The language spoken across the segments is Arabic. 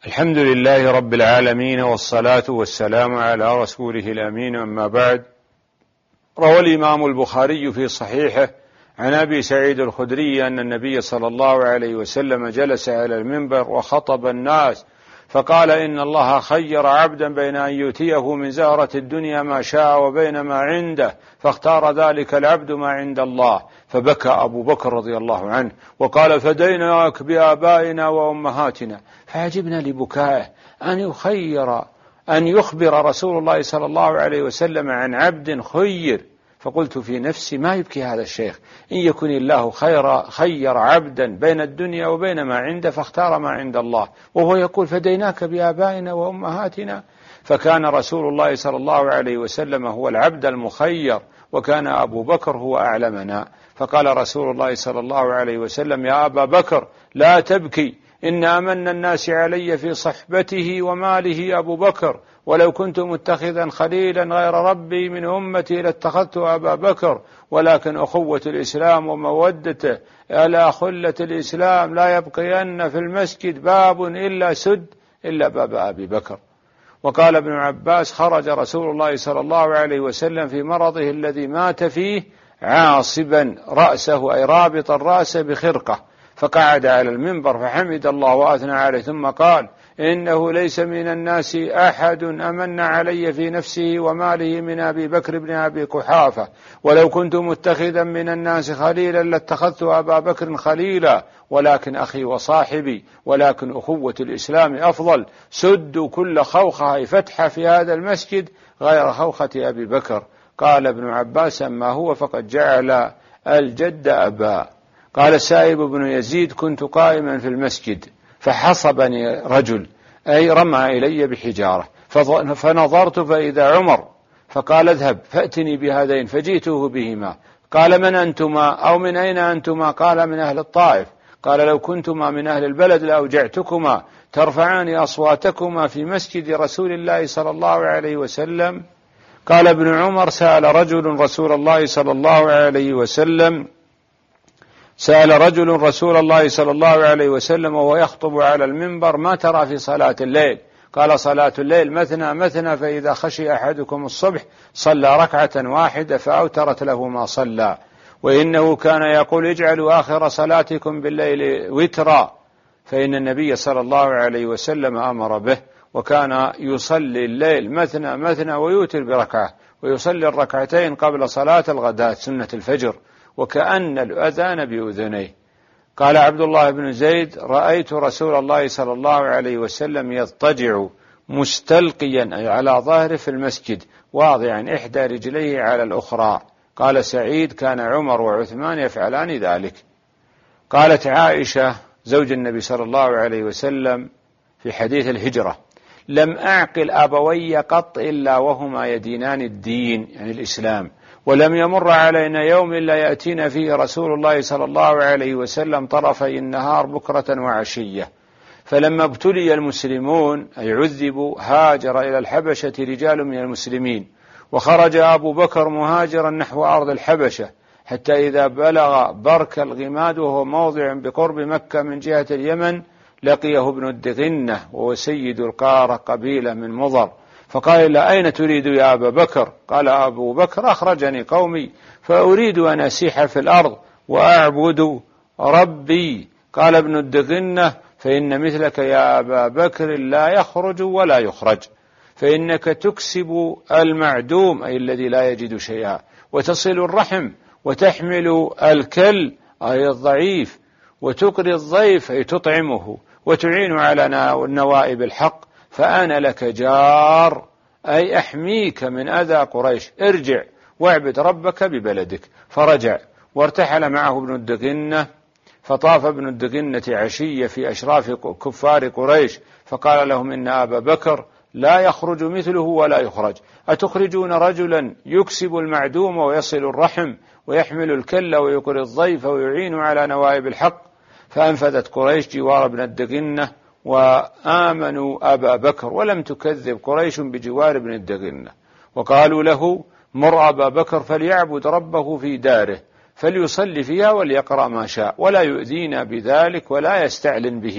الحمد لله رب العالمين، والصلاة والسلام على رسوله الأمين، أما بعد. روى الإمام البخاري في صحيحه عن أبي سعيد الخدري أن النبي صلى الله عليه وسلم جلس على المنبر وخطب الناس فقال: إن الله خير عبدا بين أن يؤتيه من زهرة الدنيا ما شاء وبين ما عنده، فاختار ذلك العبد ما عند الله. فبكى أبو بكر رضي الله عنه وقال: فديناك بآبائنا وأمهاتنا. فعجبنا لبكائه أن يخبر رسول الله صلى الله عليه وسلم عن عبد خير. فقلت في نفسي: ما يبكي هذا الشيخ؟ إن يكن الله خير عبدا بين الدنيا وبين ما عنده فاختار ما عند الله، وهو يقول: فديناك بآبائنا وأمهاتنا. فكان رسول الله صلى الله عليه وسلم هو العبد المخير، وكان أبو بكر هو أعلمنا. فقال رسول الله صلى الله عليه وسلم: يا أبا بكر لا تبكي، إن أمن الناس علي في صحبته وماله أبو بكر، ولو كنت متخذا خليلا غير ربي من أمتي لاتخذت أبا بكر، ولكن أخوة الإسلام ومودته على خلة الإسلام لا يبقين في المسجد باب إلا سد إلا باب أبي بكر. وقال ابن عباس: خرج رسول الله صلى الله عليه وسلم في مرضه الذي مات فيه عاصبا رأسه، أي رابطا رأسه بخرقة، فقعد على المنبر فحمد الله وأثنى عليه، ثم قال: إنه ليس من الناس أحد أمن علي في نفسه وماله من أبي بكر بن أبي قحافة، ولو كنت متخذا من الناس خليلا لاتخذت أبا بكر خليلا، ولكن أخي وصاحبي، ولكن أخوة الإسلام أفضل. سدوا كل خوخة فتحة في هذا المسجد غير خوخة أبي بكر. قال ابن عباس: أما هو فقد جعل الجد أبا. قال السائب بن يزيد: كنت قائما في المسجد فحصبني رجل، أي رمى إلي بحجارة، فنظرت فإذا عمر، فقال: اذهب فأتني بهذين، فجئته بهما. قال: من أنتما أو من أين أنتما؟ قال: من أهل الطائف. قال: لو كنتما من أهل البلد لأوجعتكما ترفعان أصواتكما في مسجد رسول الله صلى الله عليه وسلم. قال ابن عمر: سأل رجل رسول الله صلى الله عليه وسلم وهو يخطب على المنبر: ما ترى في صلاة الليل؟ قال: صلاة الليل مثنى مثنى، فإذا خشي أحدكم الصبح صلى ركعة واحدة فأوترت له ما صلى. وإنه كان يقول: اجعلوا آخر صلاتكم بالليل وترا، فإن النبي صلى الله عليه وسلم أمر به، وكان يصلي الليل مثنى مثنى ويوتر بركعة، ويصلي الركعتين قبل صلاة الغداة سنة الفجر، وكأن الأذان بأذنيه. قال عبد الله بن زيد: رأيت رسول الله صلى الله عليه وسلم يضطجع مستلقيا، أي على ظهره في المسجد، واضعا إحدى رجليه على الأخرى. قال سعيد: كان عمر وعثمان يفعلان ذلك. قالت عائشة زوج النبي صلى الله عليه وسلم في حديث الهجرة: لم أعقل أبوي قط إلا وهما يدينان الدين، يعني الإسلام، ولم يمر علينا يوم إلا يأتينا فيه رسول الله صلى الله عليه وسلم طرفي النهار بكرة وعشية. فلما ابتلي المسلمون أي عذبوا هاجر إلى الحبشة رجال من المسلمين، وخرج أبو بكر مهاجرا نحو أرض الحبشة، حتى إذا بلغ برك الغماد وهو موضع بقرب مكة من جهة اليمن لقيه ابن الدغنة، وهو سيد القارة قبيلة من مضر، فقال: لا، أين تريد يا أبا بكر؟ قال أبو بكر: أخرجني قومي فأريد أن أسيح في الأرض وأعبد ربي. قال ابن الدغنة: فإن مثلك يا أبا بكر لا يخرج ولا يخرج، فإنك تكسب المعدوم، أي الذي لا يجد شيئا، وتصل الرحم، وتحمل الكل، أي الضعيف، وتقري الضيف، أي تطعمه، وتعين على نوائب الحق، فأنا لك جار، أي أحميك من أذى قريش، ارجع واعبد ربك ببلدك. فرجع وارتحل معه ابن الدغنة، فطاف ابن الدغنة عشية في أشراف كفار قريش، فقال لهم: إن أبا بكر لا يخرج مثله ولا يخرج، أتخرجون رجلا يكسب المعدوم ويصل الرحم ويحمل الكل ويقري الضيف ويعين على نوائب الحق؟ فأنفذت قريش جوار ابن الدغنة وآمنوا أبا بكر، ولم تكذب قريش بجوار ابن الدغنة، وقالوا له: مر أبا بكر فليعبد ربه في داره، فليصلي فيها وليقرأ ما شاء، ولا يؤذينا بذلك ولا يستعلن به،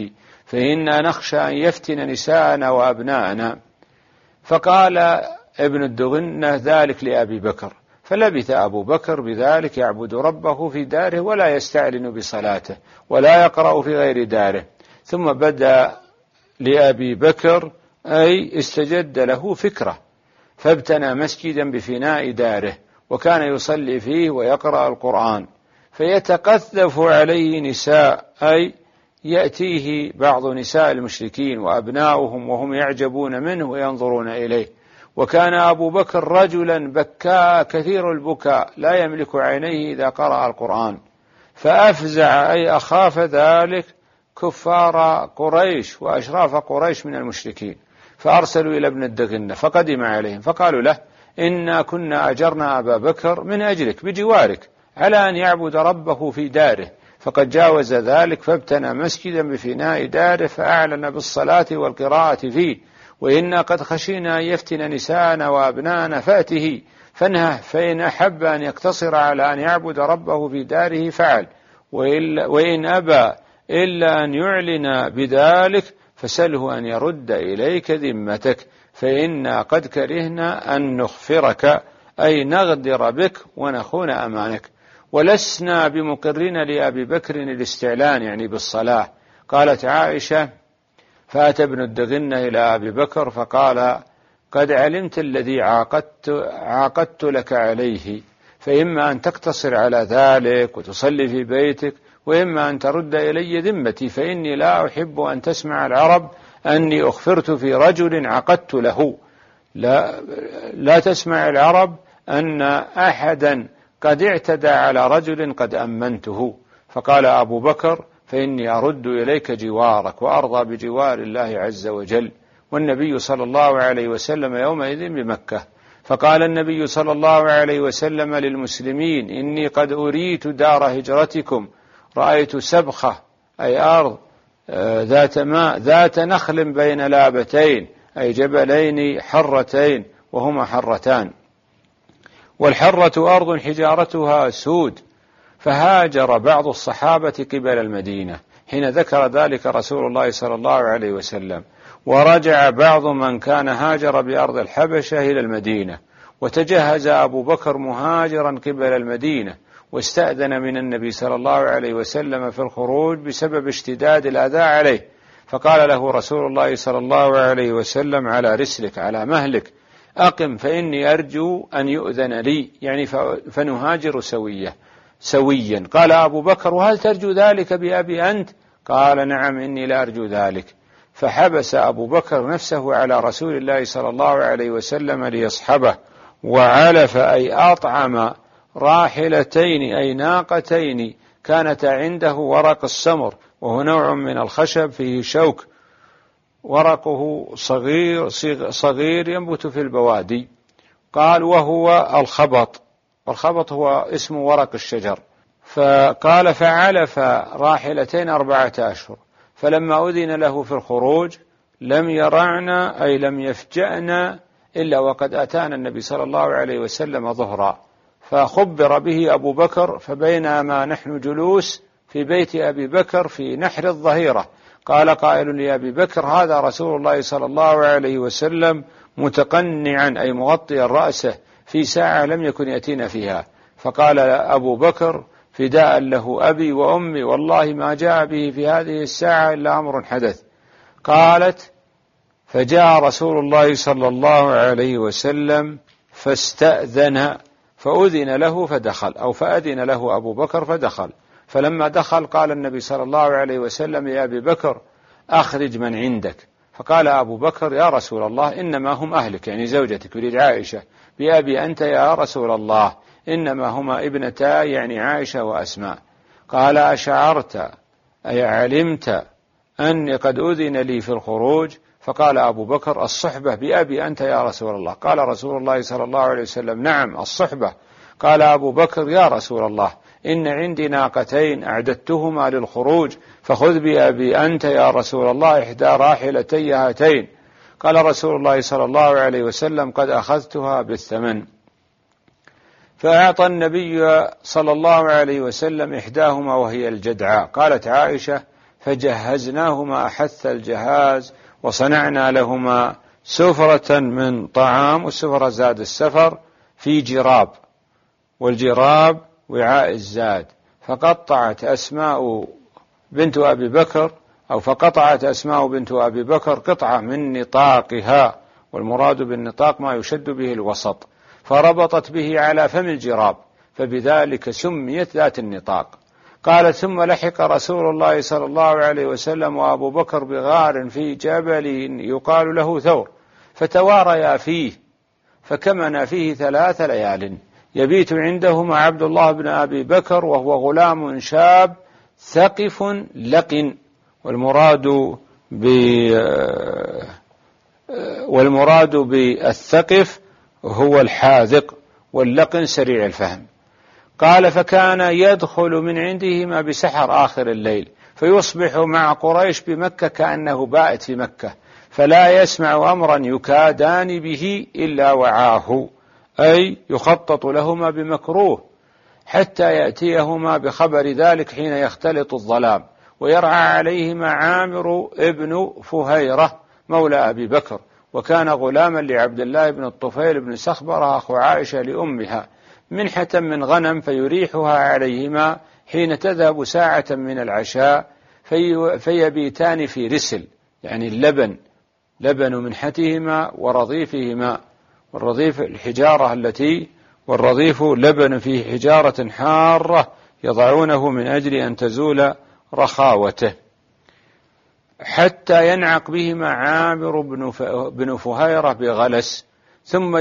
فإنا نخشى أن يفتن نساءنا وأبناءنا. فقال ابن الدغنة ذلك لأبي بكر، فلبث أبو بكر بذلك يعبد ربه في داره ولا يستعلن بصلاته ولا يقرأ في غير داره. ثم بدأ لأبي بكر أي استجد له فكرة، فابتنى مسجدا بفناء داره وكان يصلي فيه ويقرأ القرآن، فيتقذف عليه نساء أي يأتيه بعض نساء المشركين وأبناؤهم وهم يعجبون منه وينظرون إليه. وكان أبو بكر رجلا بكاء كثير البكاء لا يملك عينيه إذا قرأ القرآن، فأفزع أي أخاف ذلك كفار قريش وأشراف قريش من المشركين، فأرسلوا إلى ابن الدغنة فقدم عليهم فقالوا له إنا كنا أجرنا أبا بكر من أجلك بجوارك على أن يعبد ربه في داره، فقد جاوز ذلك فابتنى مسجدا بفناء داره فأعلن بالصلاة والقراءة فيه، وإنا قد خشينا أن يفتن نساءنا وأبناءنا فأته فانهه، فإن أحب أن يقتصر على أن يعبد ربه في داره فعل، وإن أبى إلا أن يعلن بذلك فسله أن يرد إليك ذمتك، فإنا قد كرهنا أن نخفرك أي نغدر بك ونخون أمانك، ولسنا بمقرين لأبي بكر الاستعلان يعني بالصلاة. قالت عائشة فأتى ابن الدغنة إلى أبي بكر فقال قد علمت الذي عاقدت لك عليه، فإما أن تقتصر على ذلك وتصلي في بيتك، وإما أن ترد إلي ذمتي، فإني لا أحب أن تسمع العرب أني أخفرت في رجل عقدت له. لا تسمع العرب أن أحدا قد اعتدى على رجل قد أمنته. فقال أبو بكر فإني أرد إليك جوارك وأرضى بجوار الله عز وجل. والنبي صلى الله عليه وسلم يومئذ بمكة، فقال النبي صلى الله عليه وسلم للمسلمين إني قد أريت دار هجرتكم، رأيت سبخة أي أرض ذات ماء ذات نخل بين لابتين أي جبلين حرتين وهما حرتان، والحرة أرض حجارتها سود. فهاجر بعض الصحابة قبل المدينة حين ذكر ذلك رسول الله صلى الله عليه وسلم، ورجع بعض من كان هاجر بأرض الحبشة إلى المدينة، وتجهز أبو بكر مهاجرا قبل المدينة، واستأذن من النبي صلى الله عليه وسلم في الخروج بسبب اشتداد الأذى عليه، فقال له رسول الله صلى الله عليه وسلم على رسلك على مهلك أقم فإني أرجو أن يؤذن لي، يعني فنهاجر سويا. قال أبو بكر وهل ترجو ذلك بأبي أنت؟ قال نعم إني لا أرجو ذلك. فحبس أبو بكر نفسه على رسول الله صلى الله عليه وسلم ليصحبه، وعلف أي أطعم راحلتين أي ناقتين كانتا عنده ورق السمر، وهو نوع من الخشب فيه شوك ورقه صغير ينبت في البوادي. قال وهو الخبط، والخبط هو اسم ورق الشجر. فقال فعلف راحلتين 4 أشهر، فلما أذن له في الخروج لم يرعنا أي لم يفجأنا إلا وقد أتانا النبي صلى الله عليه وسلم ظهرا، فخبر به أبو بكر، فبينما نحن جلوس في بيت أبي بكر في نحر الظهيرة قال قائل لأبي بكر هذا رسول الله صلى الله عليه وسلم متقنعا أي مغطيا رأسه في ساعة لم يكن يأتينا فيها. فقال أبو بكر فداء له أبي وأمي والله ما جاء به في هذه الساعة إلا أمر حدث. قالت فجاء رسول الله صلى الله عليه وسلم فاستأذن فأذن له فدخل، أو فأذن له أبو بكر فدخل. فلما دخل قال النبي صلى الله عليه وسلم يا أبي بكر أخرج من عندك. فقال أبو بكر يا رسول الله إنما هم أهلك، يعني زوجتك يريد عائشة، بأبي أنت يا رسول الله إنما هما ابنتا يعني عائشة وأسماء. قال أشعرت أي علمت أني قد أذن لي في الخروج؟ فقال أبو بكر الصحبة بأبي أنت يا رسول الله. قال رسول الله صلى الله عليه وسلم نعم الصحبة. قال أبو بكر يا رسول الله إن عندي ناقتين أعددتهما للخروج، فخذ بأبي أنت يا رسول الله إحدى راحلتي هاتين. قال رسول الله صلى الله عليه وسلم قد أخذتها بالثمن. فأعطى النبي صلى الله عليه وسلم إحداهما وهي الجدعاء. قالت عائشة فجهزناهما أحث الجهاز وصنعنا لهما سفرة من طعام، والسفرة زاد السفر في جراب، والجراب وعاء الزاد. فقطعت أسماء بنت أبي بكر فقطعت أسماء بنت أبي بكر قطعة من نطاقها، والمراد بالنطاق ما يشد به الوسط، فربطت به على فم الجراب، فبذلك سميت ذات النطاق. قال: ثم لحق رسول الله صلى الله عليه وسلم وأبو بكر بغار في جبل يقال له ثور، فتواريا فيه، فكمنا فيه 3 ليال يبيت عندهما عبد الله بن أبي بكر وهو غلام شاب ثقف لقن، والمراد بالثقف هو الحاذق، واللقن سريع الفهم. قال: فكان يدخل من عندهما بسحر آخر الليل، فيصبح مع قريش بمكة كأنه بائت في مكة، فلا يسمع أمرا يكادان به إلا وعاه، أي يخطط لهما بمكروه، حتى يأتيهما بخبر ذلك حين يختلط الظلام، ويرعى عليهما عامر ابن فهيرة مولى أبي بكر، وكان غلاما لعبد الله بن الطفيل بن سخبرة أخو عائشة لأمها، منحة من غنم، فيريحها عليهما حين تذهب ساعة من العشاء، فيبيتان في رسل، يعني لبن منحتهما ورضيفهما، والرضيف الحجارة والرضيف لبن في حجارة حارة يضعونه من أجل أن تزول رخاوته، حتى ينعق بهما عامر بن فهيرة بغلس، ثم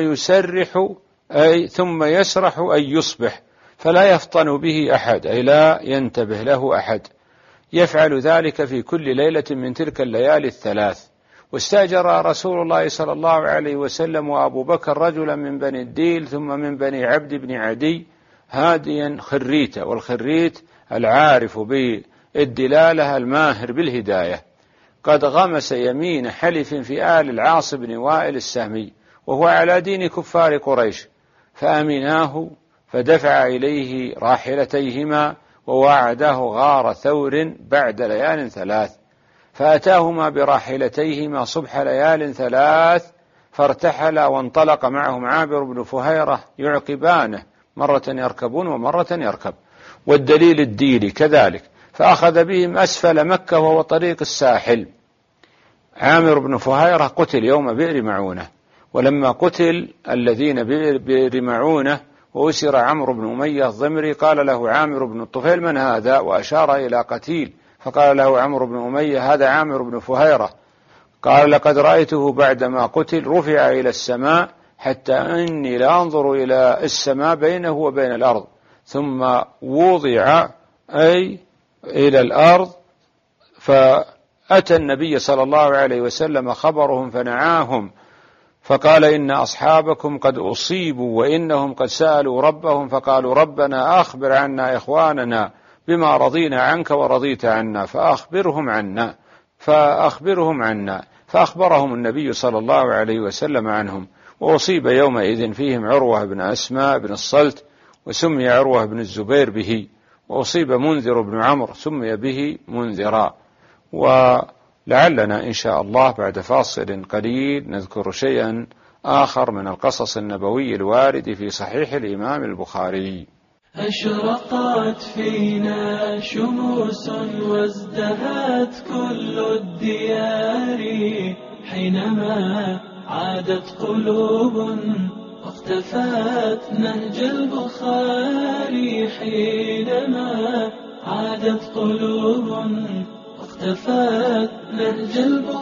يسرح أي يصبح، فلا يفطن به أحد، أي لا ينتبه له أحد. يفعل ذلك في كل ليلة من تلك الليالي 3. واستأجر رسول الله صلى الله عليه وسلم وأبو بكر رجلا من بني الديل ثم من بني عبد بن عدي هاديا خريتا، والخريت العارف بالدلالة الماهر بالهداية، قد غمس يمين حلف في آل العاص بن وائل السهمي، وهو على دين كفار قريش، فأمناه، فدفع إليه راحلتيهما، وواعداه غار ثور بعد ليال 3، فأتاهما براحلتيهما صبح ليال 3، فارتحلا، وانطلق معهم عامر بن فهيرة يعقبانه، مرة يركبون ومرة يركب، والدليل الديلي كذلك، فأخذ بهم أسفل مكة وهو طريق الساحل. عامر بن فهيرة قتل يوم بئر معونة، ولما قتل الذين بئر معونة وأسر عمرو بن أمية الضمري، قال له عامر بن الطفيل: من هذا؟ وأشار إلى قتيل، فقال له عمرو بن أمية: هذا عامر بن فهيرة. قال: لقد رأيته بعدما قتل رفع إلى السماء، حتى أني لا أنظر إلى السماء بينه وبين الأرض، ثم وضع أي إلى الأرض، فأتى النبي صلى الله عليه وسلم خبرهم فنعاهم، فقال: إن أصحابكم قد أصيبوا، وإنهم قد سألوا ربهم فقالوا: ربنا أخبر عنا إخواننا بما رضينا عنك ورضيت عنا، فأخبرهم عنا، فأخبرهم النبي صلى الله عليه وسلم عنهم. وأصيب يومئذ فيهم عروة بن أسماء بن الصلت، وسمي عروة بن الزبير به، وأصيب منذر بن عمرو سمي به منذرا. ولعلنا إن شاء الله بعد فاصل قليل نذكر شيئا آخر من القصص النبوي الوارد في صحيح الإمام البخاري. أشرقت فينا شموس وازدهت كل الديار، حينما عادت قلوب واختفت نهج البخاري، حينما عادت قلوب واختفت نهج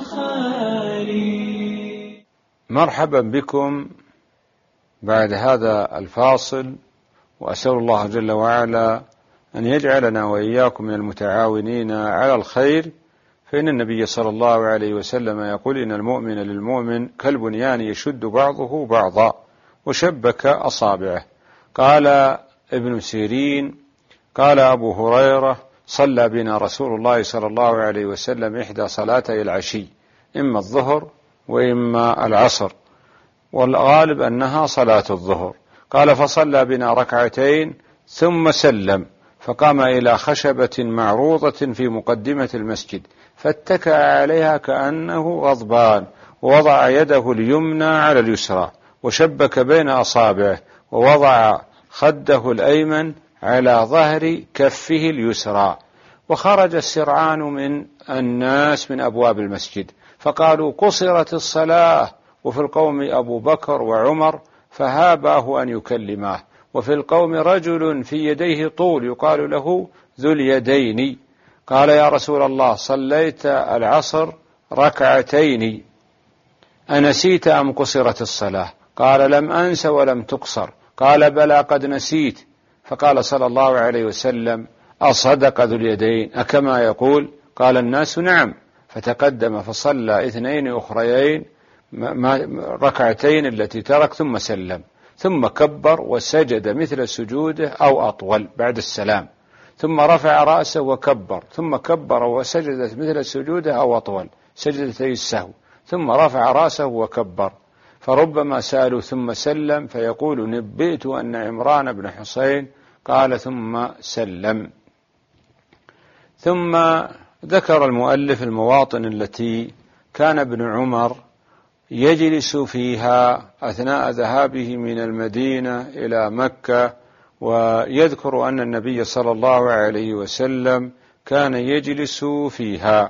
البخاري. مرحبا بكم بعد هذا الفاصل، وأسأل الله جل وعلا أن يجعلنا وإياكم من المتعاونين على الخير، فإن النبي صلى الله عليه وسلم يقول: إن المؤمن للمؤمن كالبنيان يشد بعضه بعضا، وشبك أصابعه. قال ابن سيرين: قال أبو هريرة: صلى بنا رسول الله صلى الله عليه وسلم إحدى صلاتي العشي، إما الظهر وإما العصر، والغالب أنها صلاة الظهر. قال: فصلى بنا ركعتين ثم سلم، فقام إلى خشبة معروضة في مقدمة المسجد فاتكأ عليها كأنه غضبان، ووضع يده اليمنى على اليسرى وشبك بين أصابعه، ووضع خده الأيمن على ظهر كفه اليسرى. وخرج السرعان من الناس من أبواب المسجد فقالوا قصرت الصلاة، وفي القوم أبو بكر وعمر فهاباه أن يكلماه، وفي القوم رجل في يديه طول يقال له ذو اليدين. قال يا رسول الله صليت العصر ركعتين أنسيت أم قصرت الصلاة؟ قال لم أنس ولم تقصر. قال بلى قد نسيت. فقال صلى الله عليه وسلم أصدق ذو اليدين أكما يقول؟ قال الناس نعم. فتقدم فصلى 2 أخريين ركعتين التي ترك ثم سلم، ثم كبر وسجد مثل سجوده أو أطول بعد السلام، ثم رفع رأسه وكبر، ثم كبر وسجد مثل سجوده أو أطول سجدتي السهو، ثم رفع رأسه وكبر. فربما سألوا ثم سلم فيقول نبئت أن عمران بن حسين قال ثم سلم. ثم ذكر المؤلف المواطن التي كان ابن عمر يجلس فيها أثناء ذهابه من المدينة إلى مكة، ويذكر أن النبي صلى الله عليه وسلم كان يجلس فيها.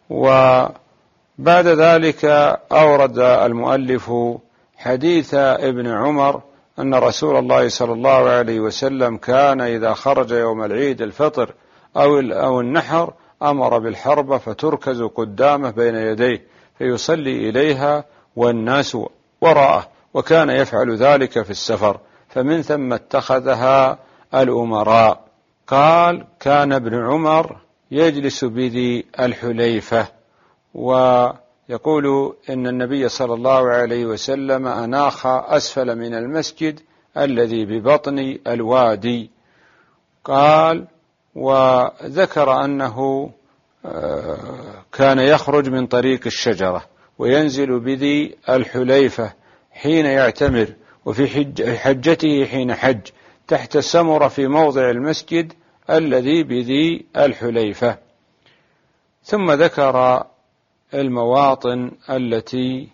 وبعد ذلك أورد المؤلف حديث ابن عمر أن رسول الله صلى الله عليه وسلم كان إذا خرج يوم العيد الفطر أو النحر أمر بالحربة فتركز قدامه بين يديه فيصلي إليها والناس وراءه، وكان يفعل ذلك في السفر، فمن ثم اتخذها الأمراء. قال كان ابن عمر يجلس بذي الحليفة، ويقول إن النبي صلى الله عليه وسلم أناخ أسفل من المسجد الذي ببطن الوادي. قال وذكر أنه كان يخرج من طريق الشجرة وينزل بذي الحليفة حين يعتمر، وفي حجته حين حج تحت السمرة في موضع المسجد الذي بذي الحليفة. ثم ذكر المواطن التي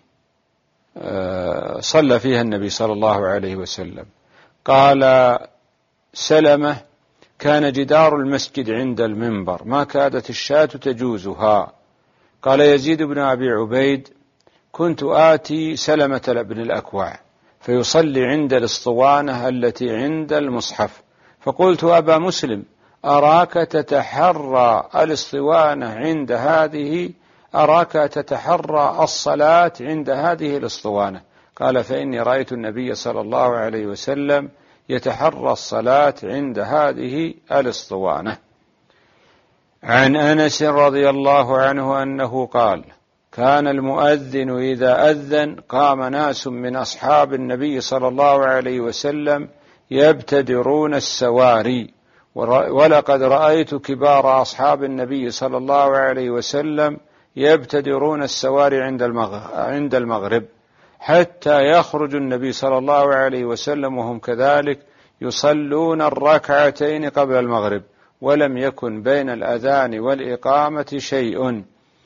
صلى فيها النبي صلى الله عليه وسلم. قال سلمة كان جدار المسجد عند المنبر ما كادت الشاة تجوزها. قال يزيد بن أبي عبيد كنت آتي سلمة بن الأكوع فيصلي عند الاسطوانة التي عند المصحف، فقلت أبا مسلم أراك تتحرى الاسطوانة عند هذه، أراك تتحرى الصلاة عند هذه الاسطوانة. قال فإني رأيت النبي صلى الله عليه وسلم يتحرى الصلاة عند هذه الاسطوانة. عن أنس رضي الله عنه أنه قال كان المؤذن إذا أذن قام ناس من أصحاب النبي صلى الله عليه وسلم يبتدرون السواري، ولقد رأيت كبار أصحاب النبي صلى الله عليه وسلم يبتدرون السواري عند المغرب، حتى يخرج النبي صلى الله عليه وسلم وهم كذلك يصلون الركعتين قبل المغرب، ولم يكن بين الأذان والإقامة شيء.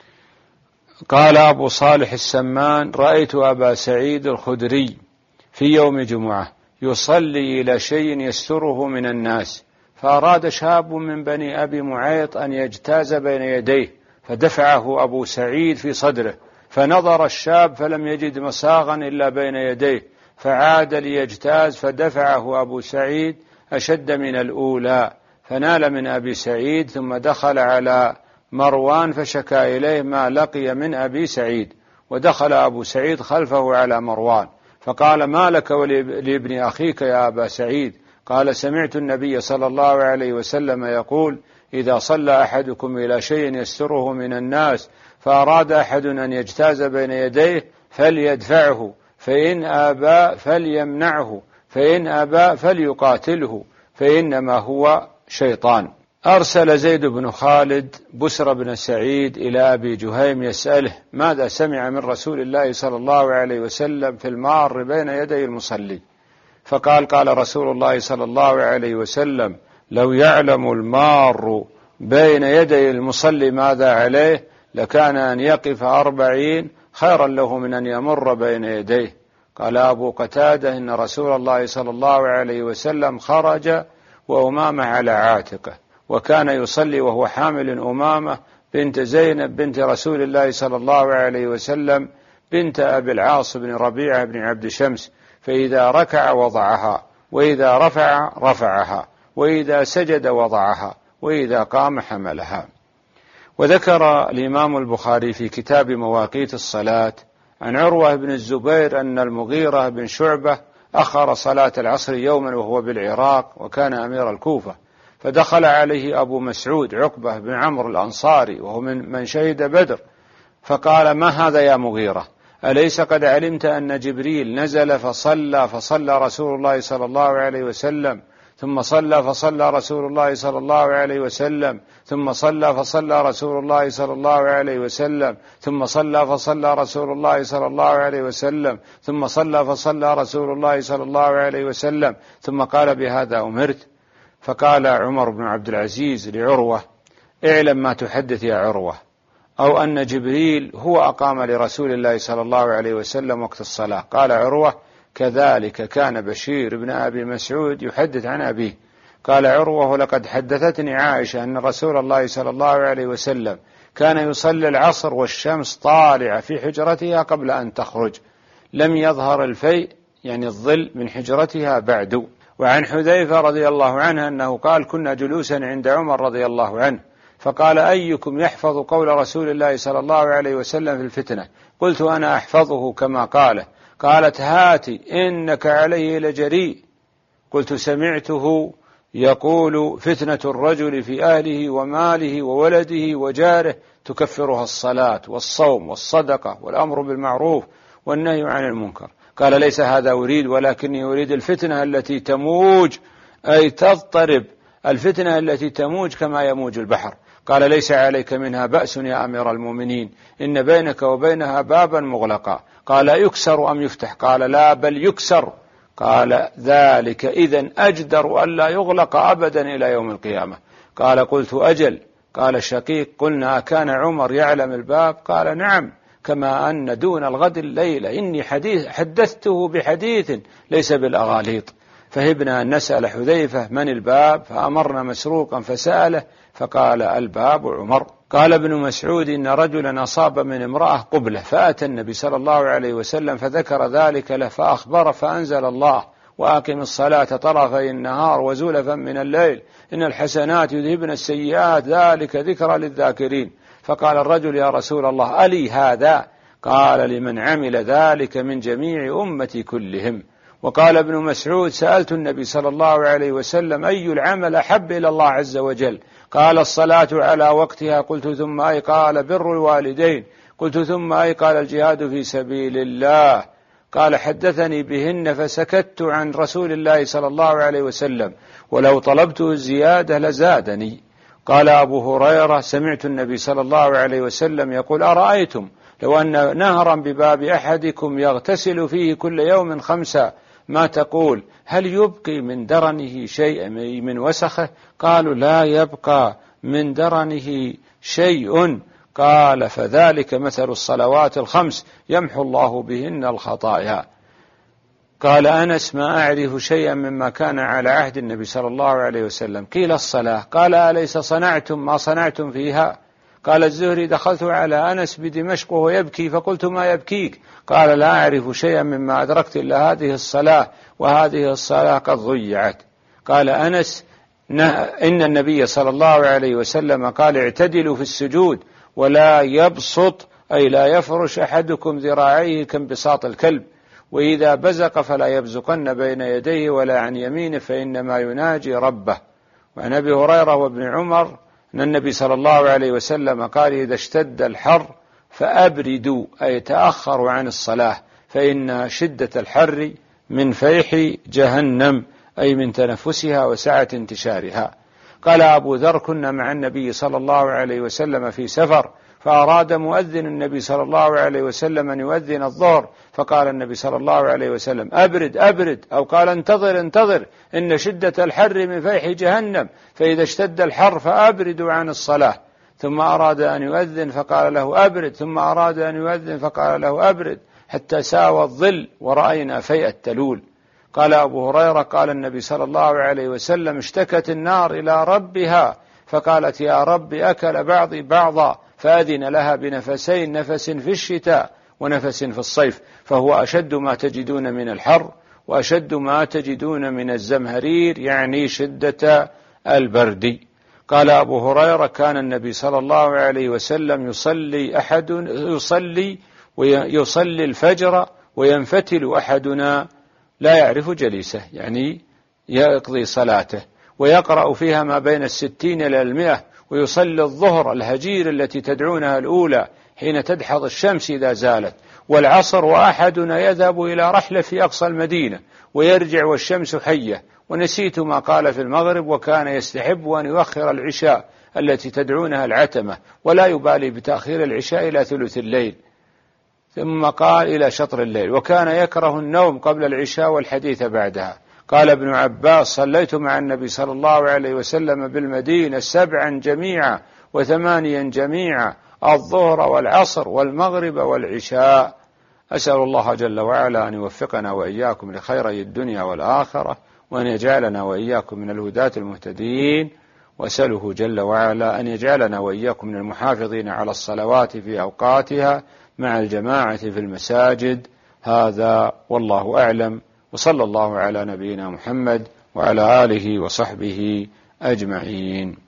قال أبو صالح السمان رأيت أبا سعيد الخدري في يوم جمعة يصلي إلى شيء يستره من الناس، فأراد شاب من بني أبي معيط أن يجتاز بين يديه فدفعه أبو سعيد في صدره، فنظر الشاب فلم يجد مساغا إلا بين يديه، فعاد ليجتاز فدفعه أبو سعيد أشد من الأولى، فنال من أبي سعيد، ثم دخل على مروان فشكى إليه ما لقي من أبي سعيد، ودخل أبو سعيد خلفه على مروان فقال ما لك ولابن أخيك يا أبا سعيد؟ قال سمعت النبي صلى الله عليه وسلم يقول إذا صلى أحدكم إلى شيء يستره من الناس فأراد أحد أن يجتاز بين يديه فليدفعه، فإن أبى فليمنعه، فإن أبى فليقاتله، فإنما هو شيطان. أرسل زيد بن خالد بسر بن سعيد إلى أبي جهيم يسأله ماذا سمع من رسول الله صلى الله عليه وسلم في المار بين يدي المصلي، فقال قال رسول الله صلى الله عليه وسلم لو يعلم المار بين يدي المصلي ماذا عليه لكان أن يقف 40 خيرا له من أن يمر بين يديه. قال أبو قتادة إن رسول الله صلى الله عليه وسلم خرج وأمامة على عاتقه، وكان يصلي وهو حامل أمامة بنت زينب بنت رسول الله صلى الله عليه وسلم بنت أبي العاص بن ربيعة بن عبد شمس، فإذا ركع وضعها، وإذا رفع رفعها، وإذا سجد وضعها، وإذا قام حملها. وذكر الإمام البخاري في كتاب مواقيت الصلاة عن عروة بن الزبير أن المغيرة بن شعبة أخر صلاة العصر يوما وهو بالعراق وكان أمير الكوفة، فدخل عليه أبو مسعود عقبة بن عمرو الأنصاري وهو من شهد بدر، فقال: ما هذا يا مغيرة؟ أليس قد علمت أن جبريل نزل فصلى رسول الله صلى الله عليه وسلم، ثم فصلى رسول الله صلى الله عليه وسلم، ثم فصلى رسول الله صلى الله عليه وسلم، ثم فصلى رسول الله صلى الله عليه وسلم، ثم فصلى رسول الله صلى الله عليه وسلم، ثم قال: بهذا أمرت. فقال عمر بن عبد العزيز لعروة: اعلم ما تحدث يا عروة، أو أن جبريل هو أقام لرسول الله صلى الله عليه وسلم وقت الصلاة. قال عروة: كذلك كان بشير بن أبي مسعود يحدث عن أبيه. قال عروة: ولقد حدثتني عائشة أن رسول الله صلى الله عليه وسلم كان يصلي العصر والشمس طالعة في حجرتها قبل أن تخرج، لم يظهر الفيء يعني الظل من حجرتها بعد. وعن حذيفة رضي الله عنه أنه قال: كنا جلوسا عند عمر رضي الله عنه، فقال: أيكم يحفظ قول رسول الله صلى الله عليه وسلم في الفتنة؟ قلت: أنا أحفظه كما قاله. قالت: هاتي إنك عليه لجريء. قلت: سمعته يقول: فتنة الرجل في أهله وماله وولده وجاره تكفرها الصلاة والصوم والصدقة والأمر بالمعروف والنهي عن المنكر. قال: ليس هذا أريد، ولكني أريد الفتنة التي تموج، أي تضطرب، الفتنة التي تموج كما يموج البحر. قال: ليس عليك منها بأس يا أمير المؤمنين، إن بينك وبينها بابا مغلقا. قال: يكسر أم يفتح؟ قال: لا، بل يكسر. قال: ذلك إذن أجدر ألا يغلق أبدا إلى يوم القيامة. قال: قلت: أجل. قال شقيق: قلنا: كان عمر يعلم الباب؟ قال: نعم، كما أن دون الغد الليلة إني حدثته بحديث ليس بالأغاليط. فهبنا أن نسأل حذيفة من الباب، فأمرنا مسروقا فسأله فقال: الباب عمر. قال ابن مسعود: إن رجلا أصاب من امرأة قبلة، فأتى النبي صلى الله عليه وسلم فذكر ذلك له، فأخبر، فأنزل الله: وأقم الصلاة طرفي النهار وزلفا من الليل إن الحسنات يذهبن السيئات ذلك ذكرى للذاكرين. فقال الرجل: يا رسول الله، ألي هذا؟ قال: لمن عمل ذلك من جميع أمتي كلهم. وقال ابن مسعود: سألت النبي صلى الله عليه وسلم: أي العمل أحب إلى الله عز وجل؟ قال: الصلاة على وقتها. قلت: ثم أي؟ قال: بر الوالدين. قلت: ثم أي؟ قال: الجهاد في سبيل الله. قال: حدثني بهن فسكت عن رسول الله صلى الله عليه وسلم، ولو طلبته الزيادة لزادني. قال أبو هريرة: سمعت النبي صلى الله عليه وسلم يقول: أرأيتم لو أن نهرا بباب أحدكم يغتسل فيه كل يوم 5، ما تقول؟ هل يبقي من درنه شيء من وسخه؟ قالوا: لا يبقى من درنه شيء. قال: فذلك مثل الصلوات 5 يمحو الله بهن الخطايا. قال أنس: ما أعرف شيئا مما كان على عهد النبي صلى الله عليه وسلم. قيل: الصلاة. قال: أليس صنعتم ما صنعتم فيها؟ قال الزهري: دخلت على أنس بدمشق وهو يبكي، فقلت: ما يبكيك؟ قال: لا أعرف شيئا مما أدركت إلا هذه الصلاة، وهذه الصلاة قد ضيعت. قال أنس: إن النبي صلى الله عليه وسلم قال: اعتدلوا في السجود ولا يبسط، أي لا يفرش أحدكم ذراعيه كانبساط الكلب، وإذا بزق فلا يبزقن بين يديه ولا عن يمينه، فإنما يناجي ربه. وعن أبي هريرة وابن عمر أن النبي صلى الله عليه وسلم قال: إذا اشتد الحر فأبردوا، أي تأخروا عن الصلاة، فإن شدة الحر من فيح جهنم، أي من تنفسها وسعة انتشارها. قال أبو ذر: كنا مع النبي صلى الله عليه وسلم في سفر، فأراد مؤذن النبي صلى الله عليه وسلم أن يؤذن الظهر، فقال النبي صلى الله عليه وسلم: أبرد أبرد، أو قال: انتظر انتظر، إن شدة الحر من فيح جهنم، فإذا اشتد الحر فأبردوا عن الصلاة. ثم أراد أن يؤذن فقال له: أبرد، ثم أراد أن يؤذن فقال له: أبرد، حتى ساوى الظل ورأينا فيء التلول. قال أبو هريرة: قال النبي صلى الله عليه وسلم: اشتكت النار إلى ربها فقالت: يا رب أكل بعضي بعضا، فأذن لها بنفسين، نفس في الشتاء ونفس في الصيف، فهو أشد ما تجدون من الحر وأشد ما تجدون من الزمهرير، يعني شدة البرد. قال أبو هريرة: كان النبي صلى الله عليه وسلم يصلي الفجر وينفتل أحدنا لا يعرف جليسه، يعني يقضي صلاته، ويقرأ فيها ما بين 60 إلى 100، ويصلي الظهر الهجير التي تدعونها الأولى حين تدحض الشمس إذا زالت، والعصر وأحدنا يذهب إلى رحلة في أقصى المدينة ويرجع والشمس حية. ونسيت ما قال في المغرب، وكان يستحب أن يؤخر العشاء التي تدعونها العتمة، ولا يبالي بتأخير العشاء إلى ثلث الليل، ثم قال إلى شطر الليل، وكان يكره النوم قبل العشاء والحديث بعدها. قال ابن عباس: صليت مع النبي صلى الله عليه وسلم بالمدينة 7 جميعا و8 جميعا، الظهر والعصر والمغرب والعشاء. أسأل الله جل وعلا أن يوفقنا وإياكم لخيري الدنيا والآخرة، وأن يجعلنا وإياكم من الهداة المهتدين، وأسأله جل وعلا أن يجعلنا وإياكم من المحافظين على الصلوات في أوقاتها مع الجماعة في المساجد. هذا والله أعلم، وصلى الله على نبينا محمد وعلى آله وصحبه أجمعين.